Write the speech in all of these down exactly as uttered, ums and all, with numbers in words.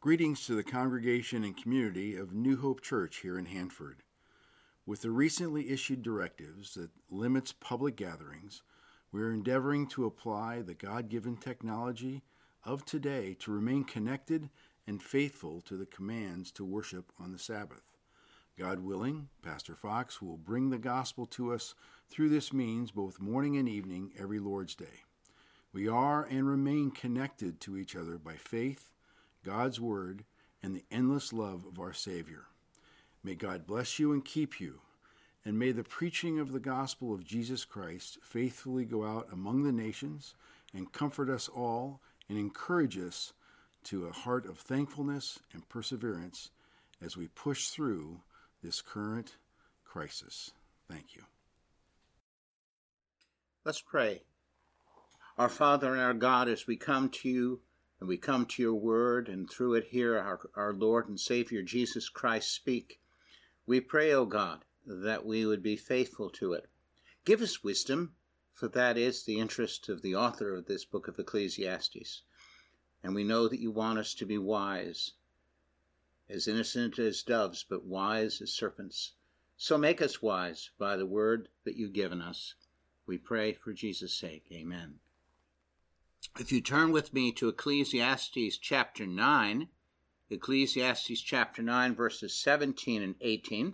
Greetings to the congregation and community of New Hope Church here in Hanford. With the recently issued directives that limits public gatherings, we are endeavoring to apply the God-given technology of today to remain connected and faithful to the commands to worship on the Sabbath. God willing, Pastor Fox will bring the gospel to us through this means both morning and evening every Lord's Day. We are and remain connected to each other by faith, God's Word, and the endless love of our Savior. May God bless you and keep you, and may the preaching of the gospel of Jesus Christ faithfully go out among the nations and comfort us all and encourage us to a heart of thankfulness and perseverance as we push through this current crisis. Thank you. Let's pray. Our Father and our God, as we come to you, and we come to your word, and through it hear our, our Lord and Savior Jesus Christ speak. We pray, O God, that we would be faithful to it. Give us wisdom, for that is the interest of the author of this book of Ecclesiastes. And we know that you want us to be wise, as innocent as doves, but wise as serpents. So make us wise by the word that you've given us. We pray for Jesus' sake. Amen. If you turn with me to Ecclesiastes chapter nine, Ecclesiastes chapter nine, verses seventeen and eighteen.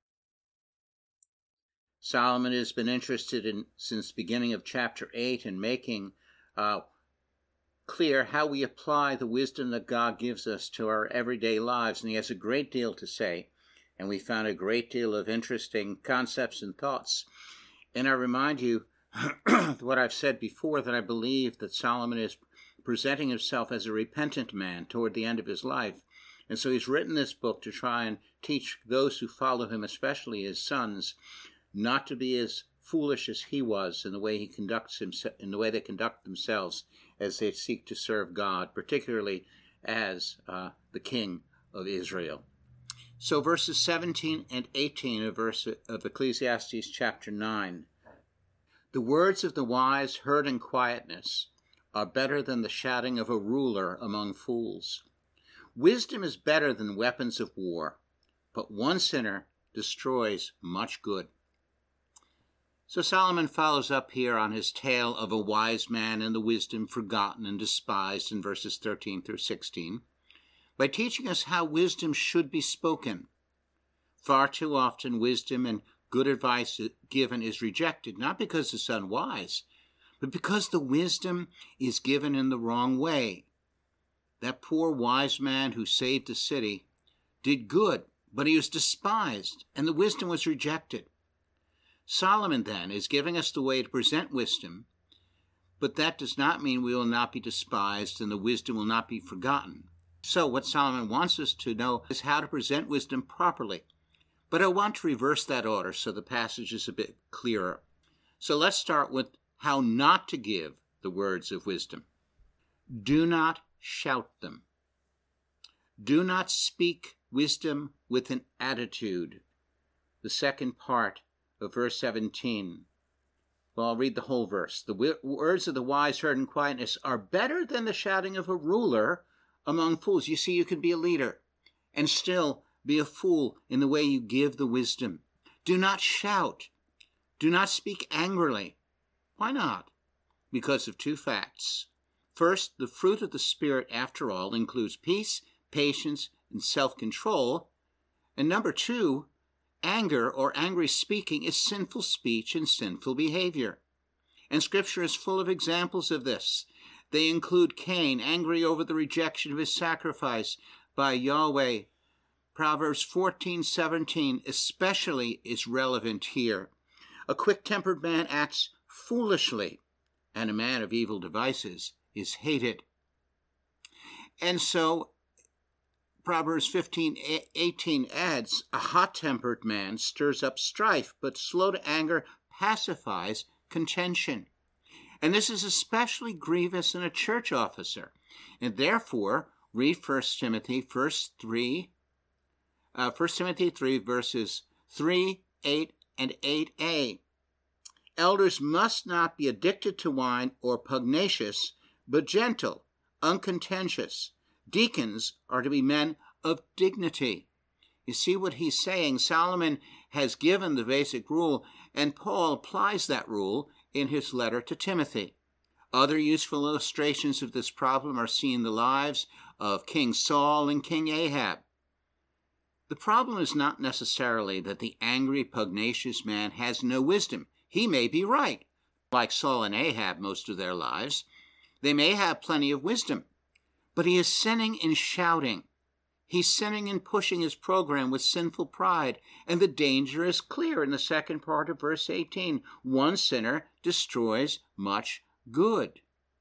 Solomon has been interested in, since the beginning of chapter eight, in making uh, clear how we apply the wisdom that God gives us to our everyday lives. And he has a great deal to say, and we found a great deal of interesting concepts and thoughts. And I remind you what I've said before, that I believe that Solomon is presenting himself as a repentant man toward the end of his life. And so he's written this book to try and teach those who follow him, especially his sons, not to be as foolish as he was in the way he conducts himself, in the way they conduct themselves as they seek to serve God, particularly as uh, the king of Israel. So verses seventeen and eighteen of, verse, of Ecclesiastes chapter nine. The words of the wise heard in quietness are better than the shouting of a ruler among fools. Wisdom is better than weapons of war, but one sinner destroys much good. So Solomon follows up here on his tale of a wise man and the wisdom forgotten and despised in verses thirteen through sixteen by teaching us how wisdom should be spoken. Far too often wisdom and good advice given is rejected, not because it's unwise, but because the wisdom is given in the wrong way. That poor wise man who saved the city did good, but he was despised, and the wisdom was rejected. Solomon, then, is giving us the way to present wisdom, but that does not mean we will not be despised and the wisdom will not be forgotten. So what Solomon wants us to know is how to present wisdom properly. But I want to reverse that order so the passage is a bit clearer. So let's start with how not to give the words of wisdom. Do not shout them. Do not speak wisdom with an attitude. The second part of verse seventeen. Well, I'll read the whole verse. The w- words of the wise heard in quietness are better than the shouting of a ruler among fools. You see, you can be a leader and still be a fool in the way you give the wisdom. Do not shout. Do not speak angrily. Why not? Because of two facts. First, the fruit of the Spirit, after all, includes peace, patience, and self-control. And number two, anger or angry speaking is sinful speech and sinful behavior. And Scripture is full of examples of this. They include Cain, angry over the rejection of his sacrifice by Yahweh. Proverbs fourteen seventeen especially is relevant here. A quick-tempered man acts foolishly, and a man of evil devices is hated. And so Proverbs fifteen eighteen adds, a hot-tempered man stirs up strife, but slow to anger pacifies contention. And this is especially grievous in a church officer. And therefore, read First Timothy, verse three, uh, First Timothy three, verses three, eight, and eight a. Elders must not be addicted to wine or pugnacious, but gentle, uncontentious, Deacons are to be men of dignity. You see what he's saying? Solomon has given the basic rule, and Paul applies that rule in his letter to Timothy. Other useful illustrations of this problem are seen in the lives of King Saul and King Ahab. The problem is not necessarily that the angry, pugnacious man has no wisdom. He may be right. Like Saul and Ahab most of their lives, they may have plenty of wisdom. But he is sinning in shouting. He's sinning in pushing his program with sinful pride. And the danger is clear in the second part of verse eighteen. One sinner destroys much good.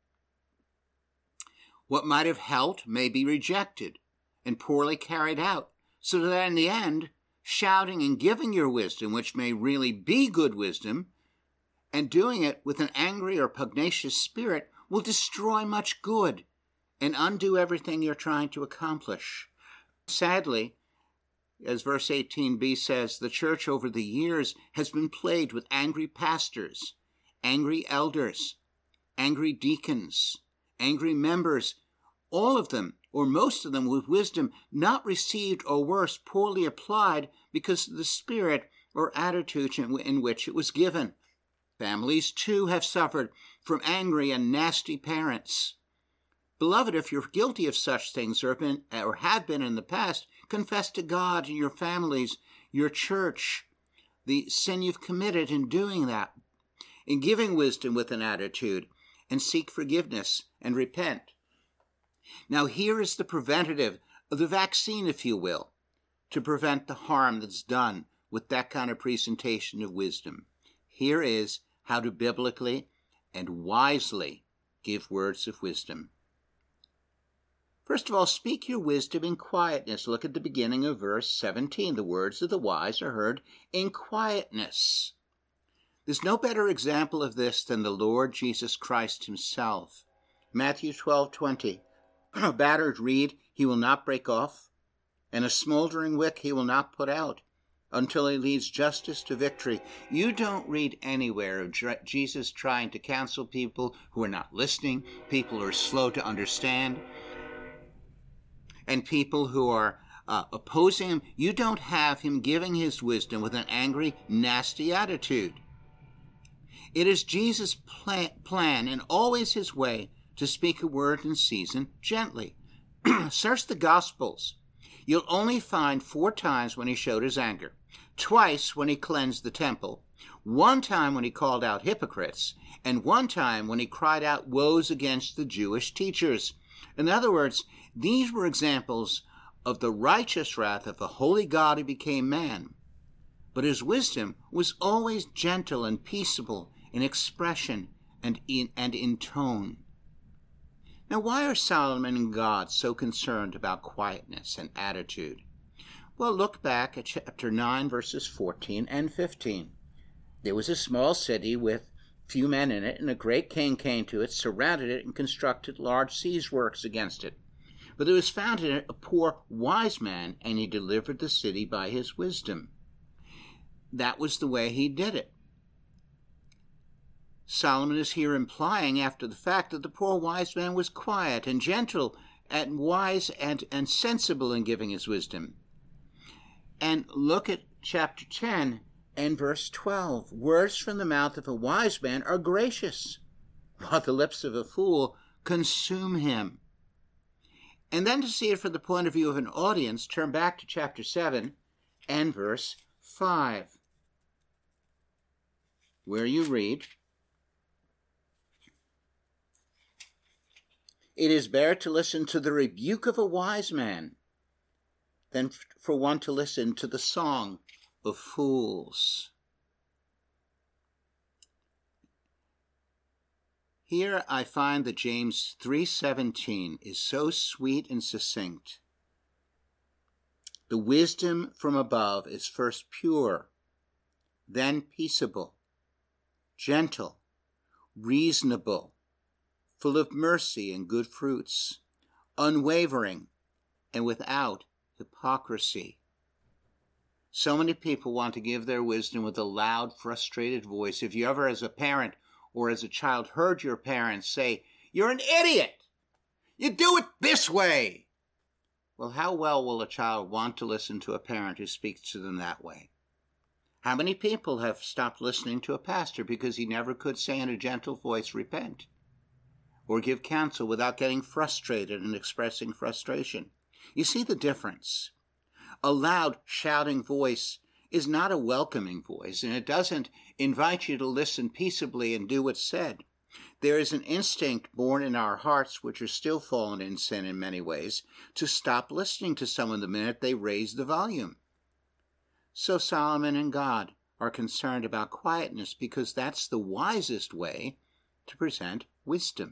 What might have helped may be rejected and poorly carried out, so that in the end, shouting and giving your wisdom, which may really be good wisdom, and doing it with an angry or pugnacious spirit will destroy much good and undo everything you're trying to accomplish. Sadly, as verse eighteen b says, the church over the years has been plagued with angry pastors, angry elders, angry deacons, angry members, all of them, or most of them, with wisdom not received, or worse, poorly applied because of the spirit or attitude in which it was given. Families, too, have suffered from angry and nasty parents. Beloved, if you're guilty of such things or have been, or have been in the past, confess to God and your families, your church, the sin you've committed in doing that, in giving wisdom with an attitude, and seek forgiveness and repent. Now here is the preventative, the vaccine, if you will, to prevent the harm that's done with that kind of presentation of wisdom. Here is how to biblically and wisely give words of wisdom. First of all, speak your wisdom in quietness. Look at the beginning of verse seventeen. The words of the wise are heard in quietness. There's no better example of this than the Lord Jesus Christ himself. Matthew twelve twenty. A battered reed he will not break off, and a smoldering wick he will not put out, until he leads justice to victory. You don't read anywhere of Jesus trying to counsel people who are not listening, people who are slow to understand, and people who are uh, opposing him. You don't have him giving his wisdom with an angry, nasty attitude. It is Jesus' plan, plan and always his way to speak a word in season gently. Search the Gospels. You'll only find four times when he showed his anger. Twice when he cleansed the temple. One time when he called out hypocrites. And one time when he cried out woes against the Jewish teachers. In other words, these were examples of the righteous wrath of the holy God who became man. But his wisdom was always gentle and peaceable in expression and in, and in tone. Now, why are Solomon and God so concerned about quietness and attitude? Well, look back at chapter nine, verses fourteen and fifteen. There was a small city with few men in it, and a great king came to it, surrounded it, and constructed large siege works against it. But there was found in it a poor wise man, and he delivered the city by his wisdom. That was the way he did it. Solomon is here implying after the fact that the poor wise man was quiet and gentle and wise and, and sensible in giving his wisdom. And look at chapter ten and verse twelve. Words from the mouth of a wise man are gracious, while the lips of a fool consume him. And then to see it from the point of view of an audience, turn back to chapter seven and verse five, where you read, "It is better to listen to the rebuke of a wise man than for one to listen to the song of fools." Here I find that James three seventeen is so sweet and succinct. The wisdom from above is first pure, then peaceable, gentle, reasonable, full of mercy and good fruits, unwavering, and without hypocrisy. So many people want to give their wisdom with a loud, frustrated voice. If you ever, as a parent or as a child, heard your parents say, "You're an idiot! You do it this way!" Well, how well will a child want to listen to a parent who speaks to them that way? How many people have stopped listening to a pastor because he never could say in a gentle voice, repent, or give counsel without getting frustrated and expressing frustration? You see the difference. A loud, shouting voice is not a welcoming voice, and it doesn't invite you to listen peaceably and do what's said. There is an instinct born in our hearts, which are still fallen in sin in many ways, to stop listening to someone the minute they raise the volume. So Solomon and God are concerned about quietness because that's the wisest way to present wisdom.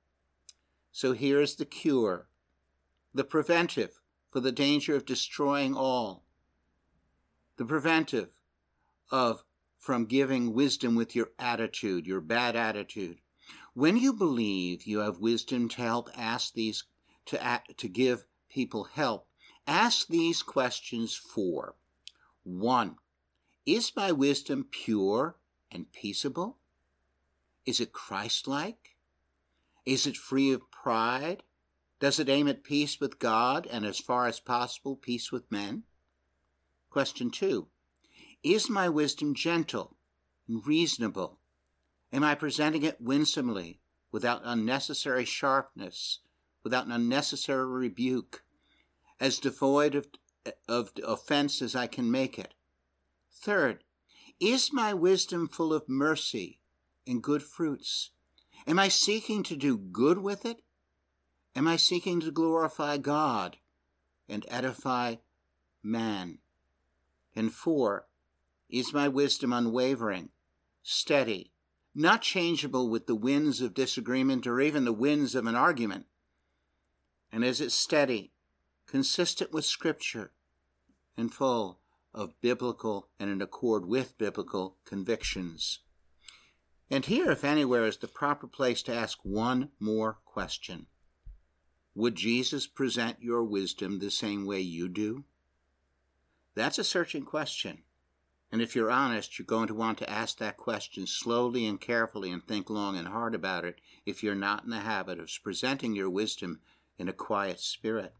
So here is the cure, the preventive for the danger of destroying all, the preventive of from giving wisdom with your attitude, your bad attitude. When you believe you have wisdom to help ask these, to act, to give people help, ask these questions for: one, is my wisdom pure and peaceable? Is it Christ-like? Is it free of pride? Does it aim at peace with God and, as far as possible, peace with men? Question two, is my wisdom gentle and reasonable? Am I presenting it winsomely, without unnecessary sharpness, without an unnecessary rebuke, as devoid of, of offense as I can make it? Third, is my wisdom full of mercy and good fruits? Am I seeking to do good with it? Am I seeking to glorify God and edify man? And four, is my wisdom unwavering, steady, not changeable with the winds of disagreement or even the winds of an argument? And is it steady, consistent with Scripture, and full of biblical and in accord with biblical convictions? And here, if anywhere, is the proper place to ask one more question. Would Jesus present your wisdom the same way you do? That's a searching question. And if you're honest, you're going to want to ask that question slowly and carefully and think long and hard about it if you're not in the habit of presenting your wisdom in a quiet spirit.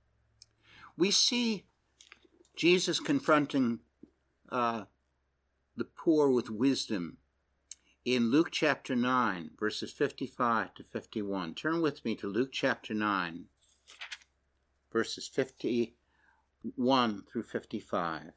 We see Jesus confronting uh, the poor with wisdom in Luke chapter nine, verses fifty-five to fifty-one. Turn with me to Luke chapter nine, verses fifty-one through fifty-five.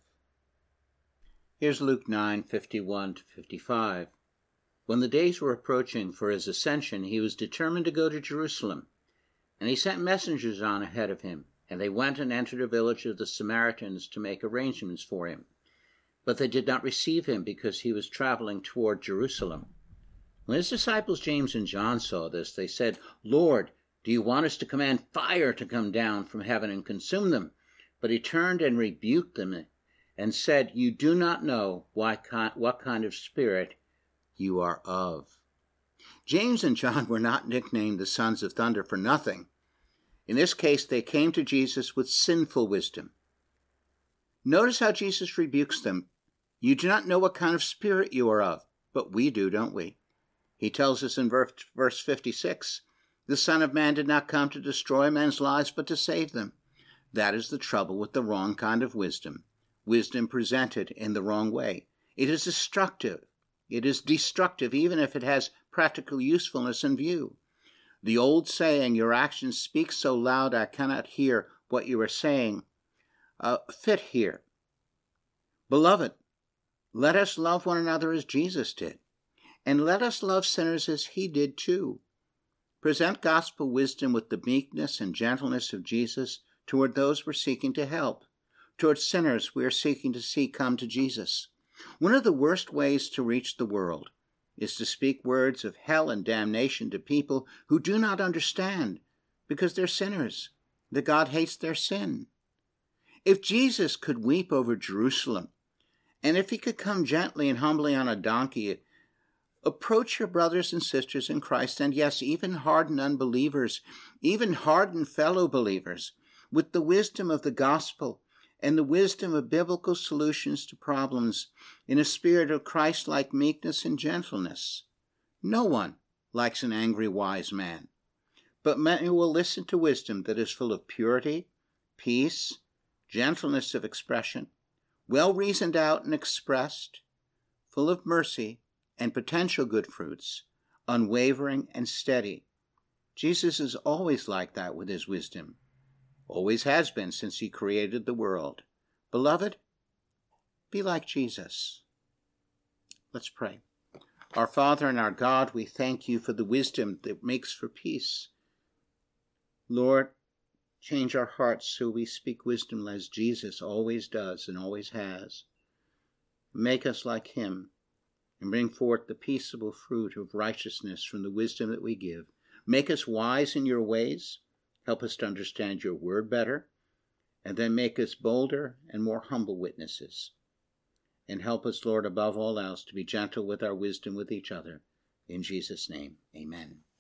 Here's Luke nine, fifty-one to fifty-five. When the days were approaching for his ascension, he was determined to go to Jerusalem, and he sent messengers on ahead of him, and they went and entered a village of the Samaritans to make arrangements for him. But they did not receive him because he was traveling toward Jerusalem. When his disciples James and John saw this, they said, "Lord, do you want us to command fire to come down from heaven and consume them?" But he turned and rebuked them and said, "You do not know what kind of spirit you are of." James and John were not nicknamed the sons of thunder for nothing. In this case, they came to Jesus with sinful wisdom. Notice how Jesus rebukes them. You do not know what kind of spirit you are of, but we do, don't we? He tells us in verse fifty-six, the Son of Man did not come to destroy men's lives, but to save them. That is the trouble with the wrong kind of wisdom. Wisdom presented in the wrong way. It is destructive. It is destructive, even if it has practical usefulness in view. The old saying, your actions speak so loud I cannot hear what you are saying, uh, fit here. Beloved, let us love one another as Jesus did, and let us love sinners as he did too. Present gospel wisdom with the meekness and gentleness of Jesus toward those we're seeking to help, toward sinners we are seeking to see come to Jesus. One of the worst ways to reach the world is to speak words of hell and damnation to people who do not understand because they're sinners, that God hates their sin. If Jesus could weep over Jerusalem, and if he could come gently and humbly on a donkey, approach your brothers and sisters in Christ, and yes, even hardened unbelievers, even hardened fellow believers, with the wisdom of the gospel and the wisdom of biblical solutions to problems in a spirit of Christ-like meekness and gentleness. No one likes an angry wise man, but many will listen to wisdom that is full of purity peace, gentleness of expression, well reasoned out and expressed, full of mercy and potential good fruits, unwavering and steady. Jesus is always like that with his wisdom, always has been since he created the world. Beloved, be like Jesus. Let's pray. Our Father and our God, we thank you for the wisdom that makes for peace. Lord, change our hearts so we speak wisdom as Jesus always does and always has. Make us like him and bring forth the peaceable fruit of righteousness from the wisdom that we give. Make us wise in your ways. Help us to understand your word better. And then make us bolder and more humble witnesses. And help us, Lord, above all else, to be gentle with our wisdom with each other. In Jesus' name, amen.